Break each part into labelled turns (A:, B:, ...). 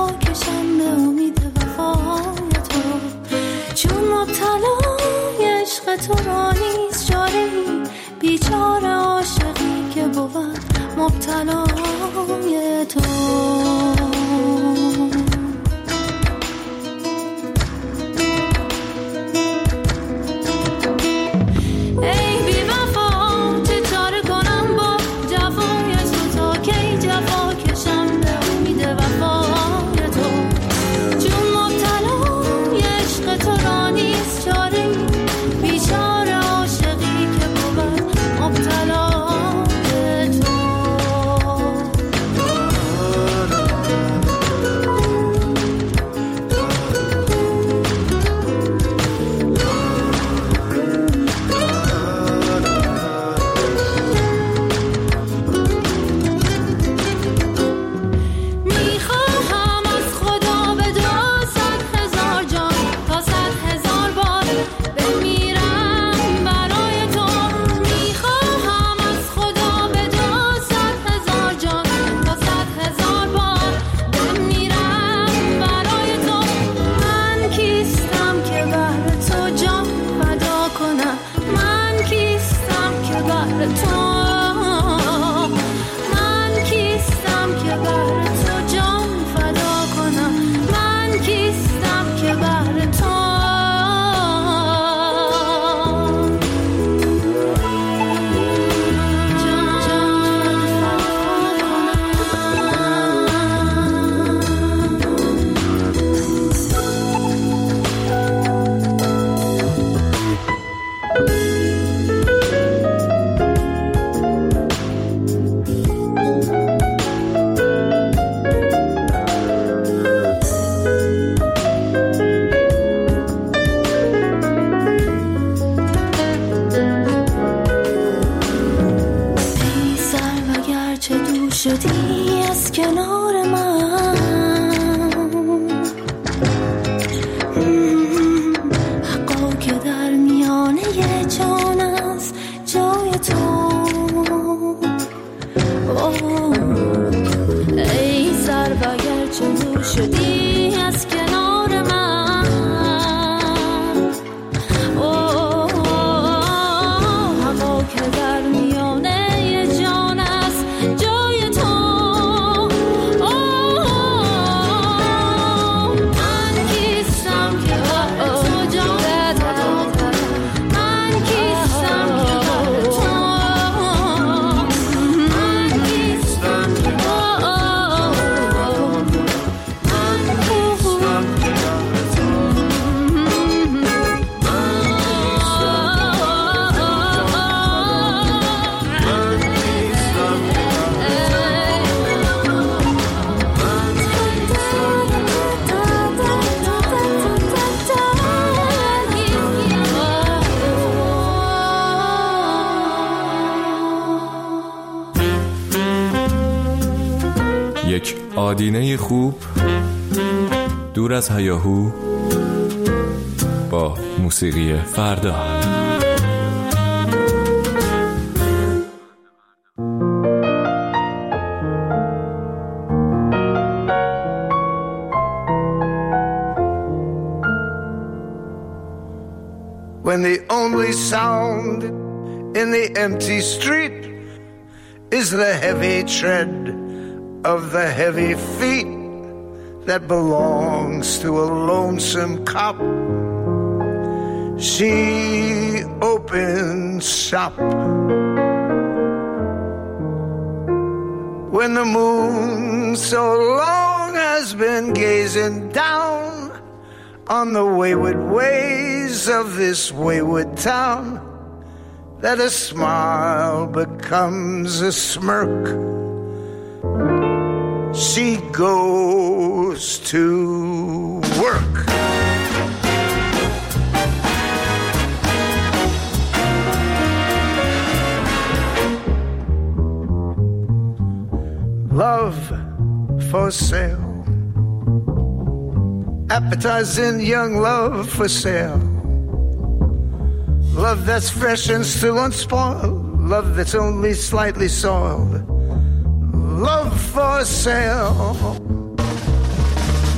A: کشم به امید وفای تو، چون مبتلای عشق تو را نیست چاره‌ای، بیچاره عاشقی که بود مبتلای تو. شدی از کنار من، حقا که در میانه جان است جای تو. ای سر و گرچه دور شدی از کنار من، حقا که در میانه جان است جای تو.
B: یک آدینه خوب دور از هیاهو با موسیقی فردا.
C: When the only sound in the empty street is the heavy tread of the heavy feet that belongs to a lonesome cop, she opens shop. When the moon so long has been gazing down on the wayward ways of this wayward town, that a smile becomes a smirk, she goes to work. Love for sale, appetizing young love for sale. Love that's fresh and still unspoiled, love that's only slightly soiled. Love for sale.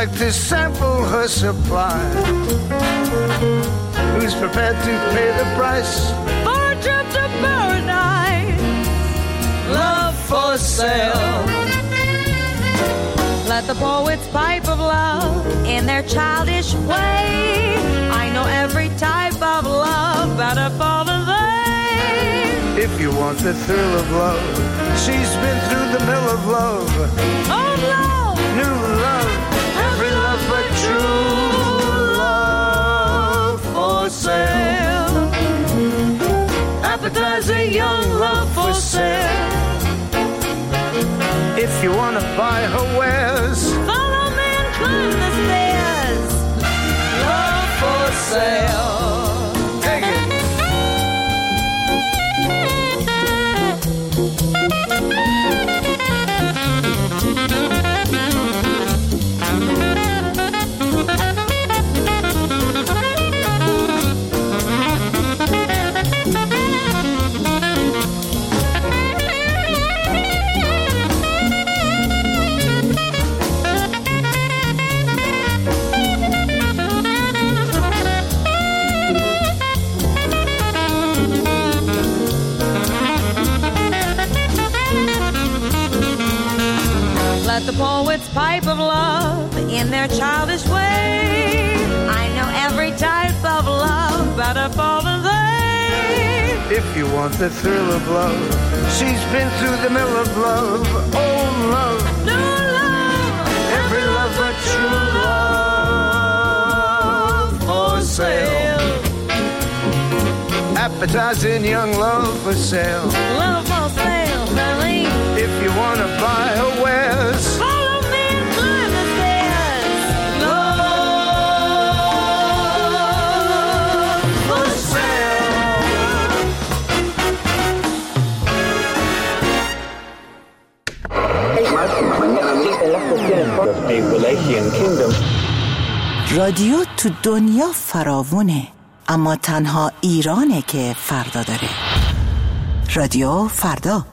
C: like to sample her supply? Who's prepared to pay the price
D: for a trip to paradise? Love for sale. Let the poets pipe of love in their childish way. I know every type of love better for the they.
C: If you want the thrill of love, she's been through the mill of love.
D: Old love,
C: new love, every love but true love for sale. Appetizing young love for sale. If you want to buy her wares,
D: follow me and climb the stairs. Love for sale.
C: Take it.
D: Let the poets pipe of love in their childish way. I know every type of love better for the they.
C: If you want the thrill of love, she's been through the mill of love. Old love,
D: new love,
C: every love but true love for sale. Appetizing young love for sale.
D: Love for sale, darling.
C: If you want to buy her wares,
D: follow me and climb the stairs. Love for sale.
E: رادیو تو دنیا فراوونه، اما تنها ایرانه که فردا داره. رادیو فردا.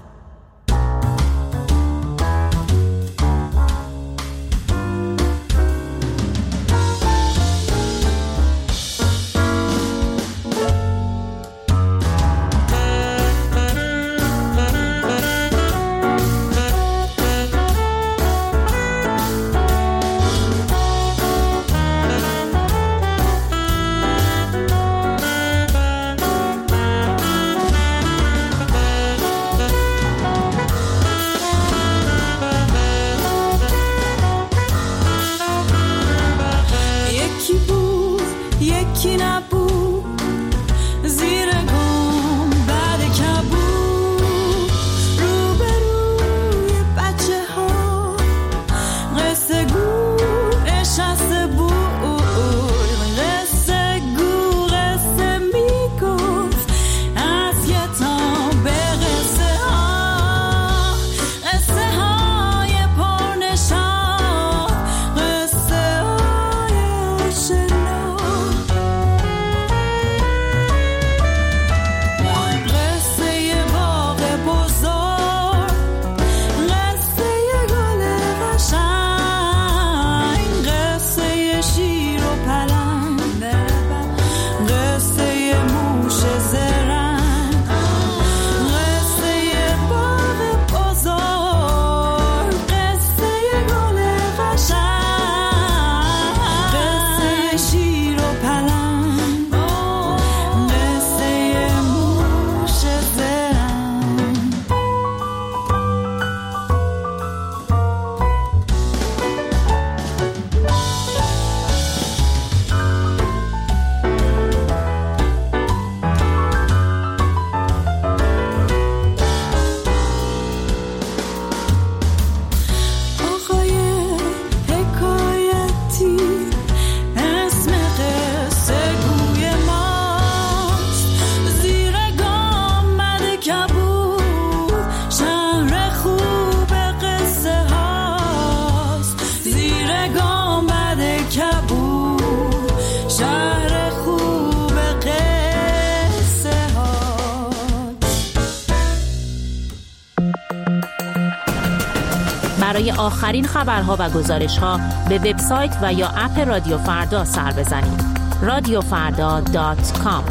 F: برای آخرین خبرها و گزارش‌ها به وبسایت و یا اپ رادیو فردا سر بزنید. radiofarda.com.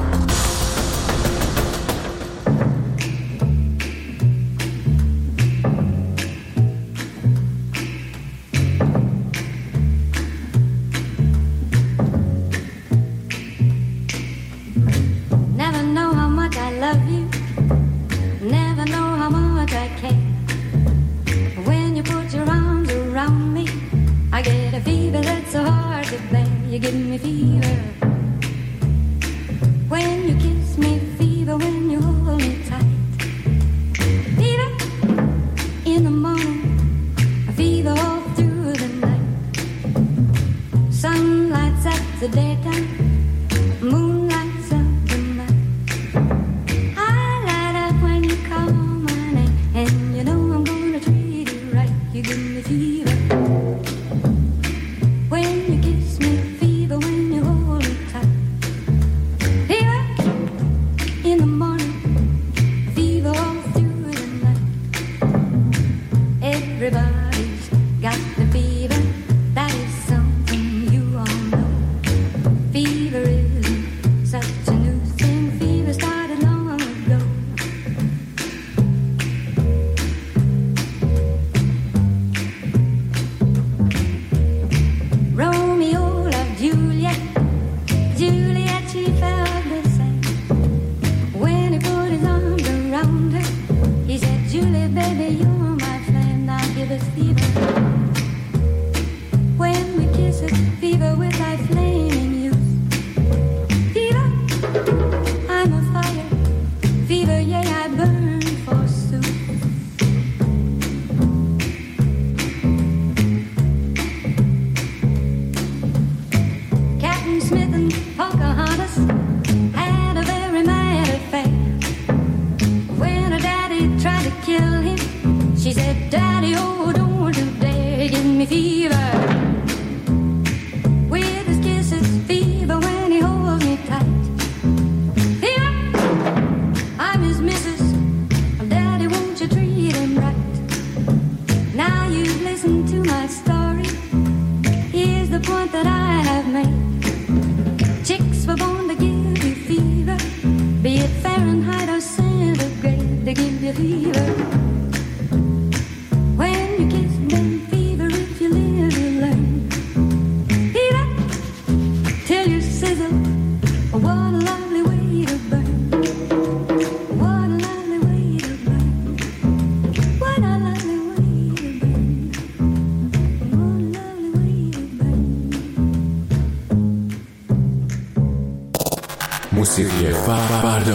B: موسیقی فردا.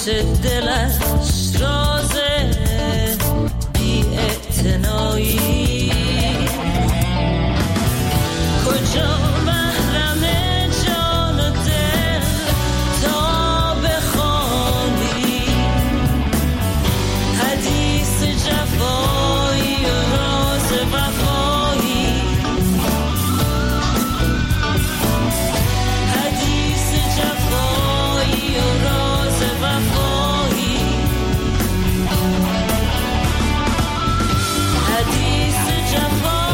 D: پیش دلش راز بی اعتنایی کجا محرم جان و دل تا بخوانی حدیث جفایی و راز وفایی حدیث جفایی و راز وفایی حدیث جفایی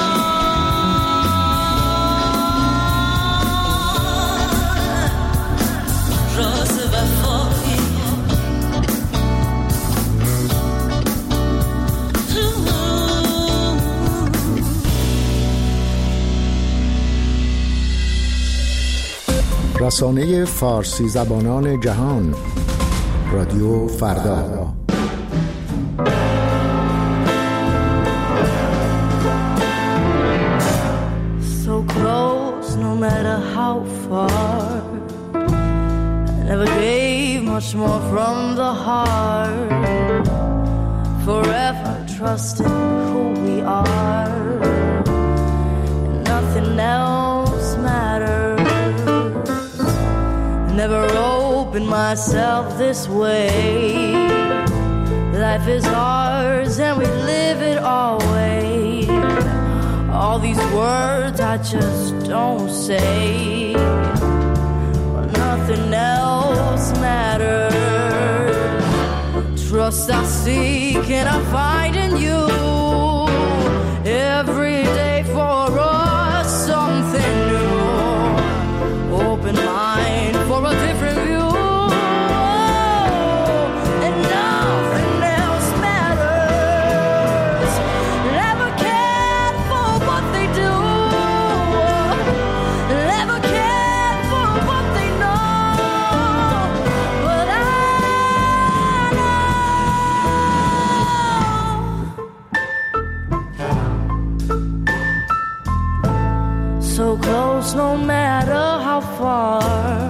G: رسانه فارسی زبانان جهان رادیو فردا.
A: So close no matter how far I never gave much more from the heart forever trusting who we are and nothing else matters. Never opened myself this way. Life is ours and we live it always. All these words I just don't say. Well, nothing else matters. Trust I seek and I find in you. Every day for us something new. Open mind for a different view. And nothing else matters. Never cared for what they do. Never cared for what they know. But I know. So close no matter how far.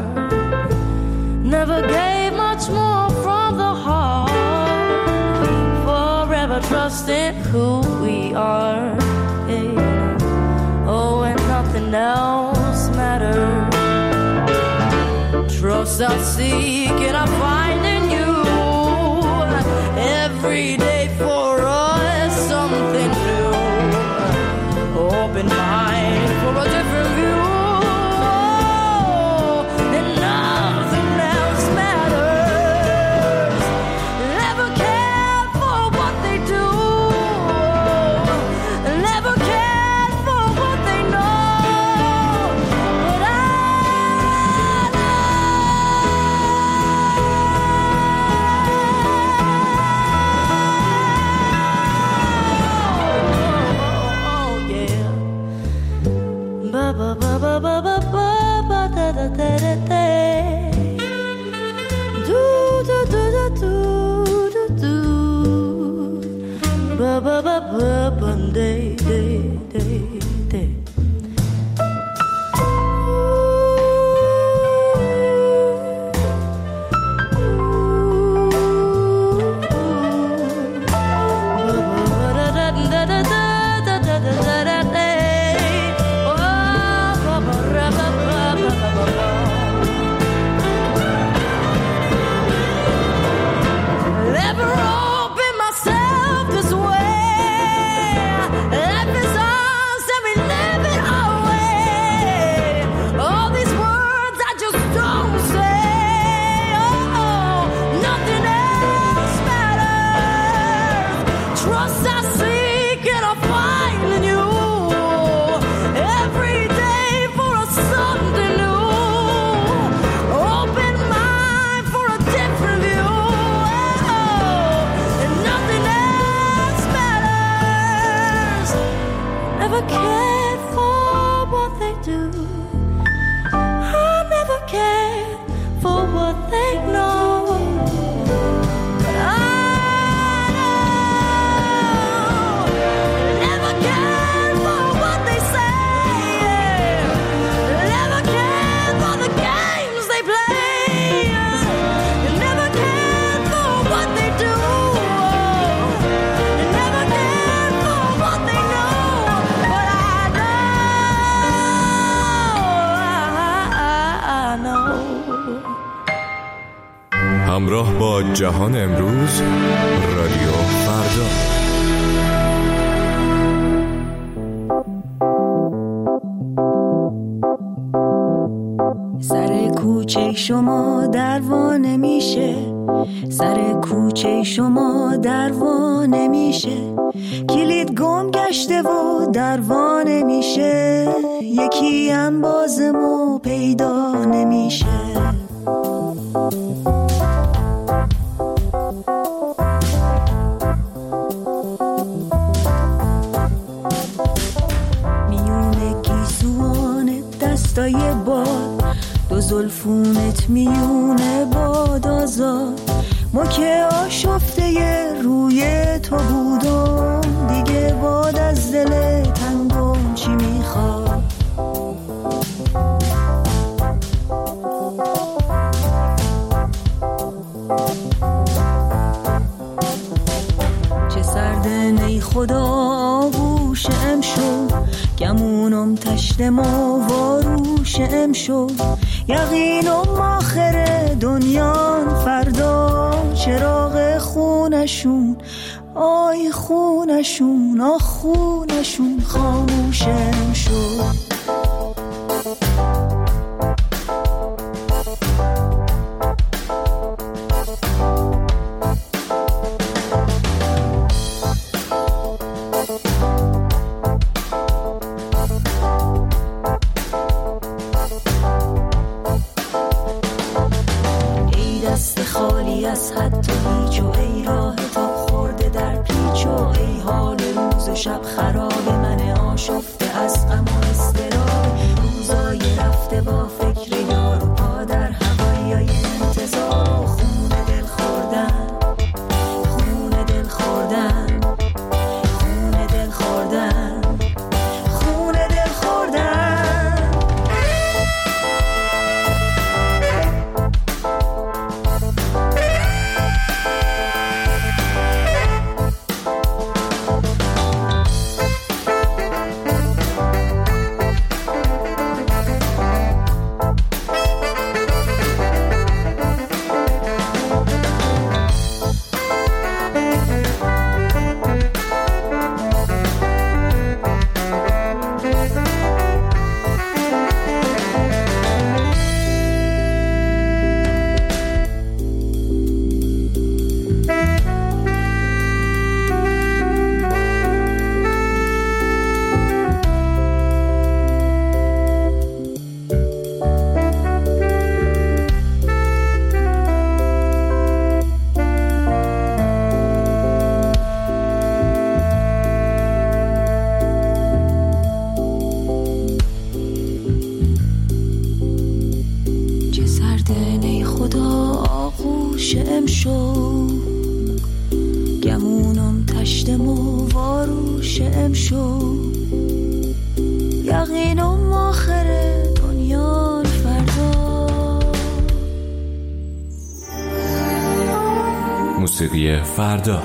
A: Never gave much more from the heart. Forever trusting who we are. Yeah. Oh, and nothing else matters. Trust I seek and I find in you. Every day for us something new. Open mind for a different view.
B: جهان امروز، رادیو فردا.
A: سر کوچه شما دروا نمیشه، سر کوچه شما دروا نمیشه، کلید گم گشته و دروا نمیشه، یکی انبازمو پیدا نمیشه. میونه گیسوان دستای باد، دو زلفونت میونه باد آزاد، ما که آشفته روی تو بودم، دیگه باد از دل تنگم چی میخواد. چه سرده نی خدا آغوش امشو، گمونم تشتم و واروش امشو، یقینم آخر دنیان فردا، چراغ خونشون آی خونشون آ خونشون خاموشم شد. خالی از حد و هیچ و ای راه تا خورده در پیچ و ای حال روز و شب خراب، من آشفته از غم و اضطراب، روزای رفته با فکر یار و پا در هوای انتظار، خون دل خوردن خون دل خوردن خون دل خوردن خون دل خوردن. گمونم تشتم و واروشم شو، یقینم آخر دنیا فردا.
B: موسیقی فردا.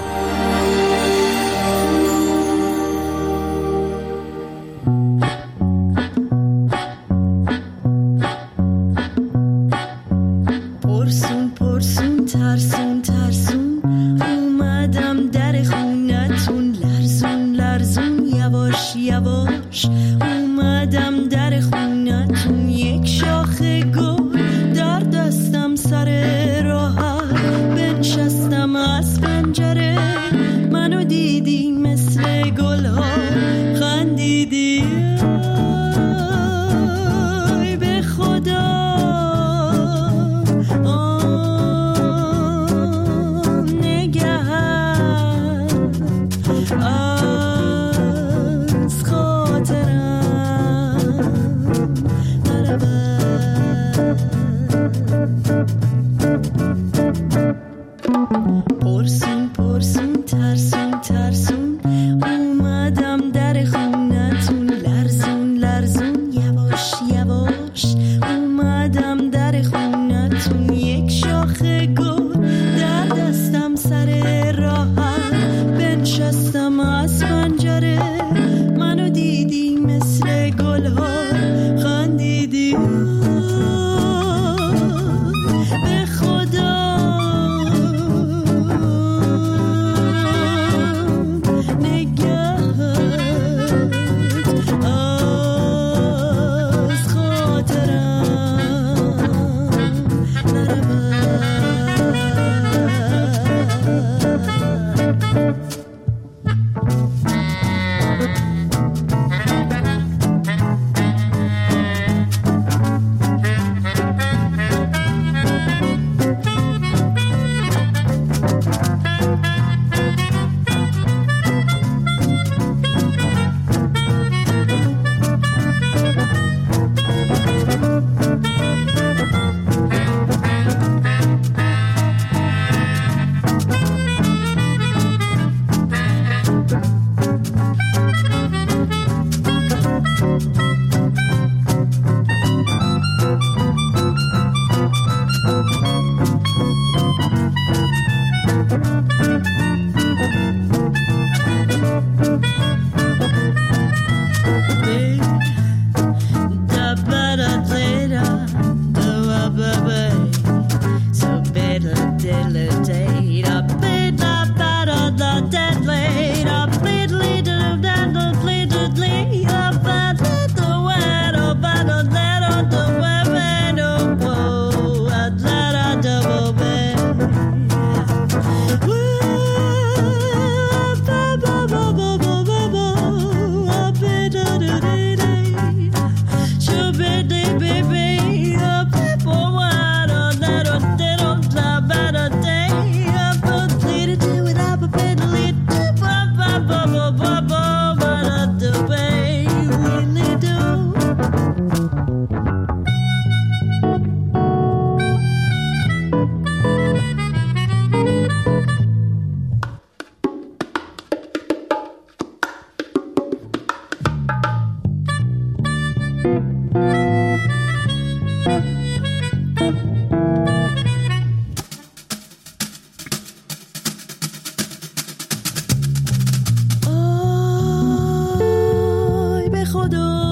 A: خدا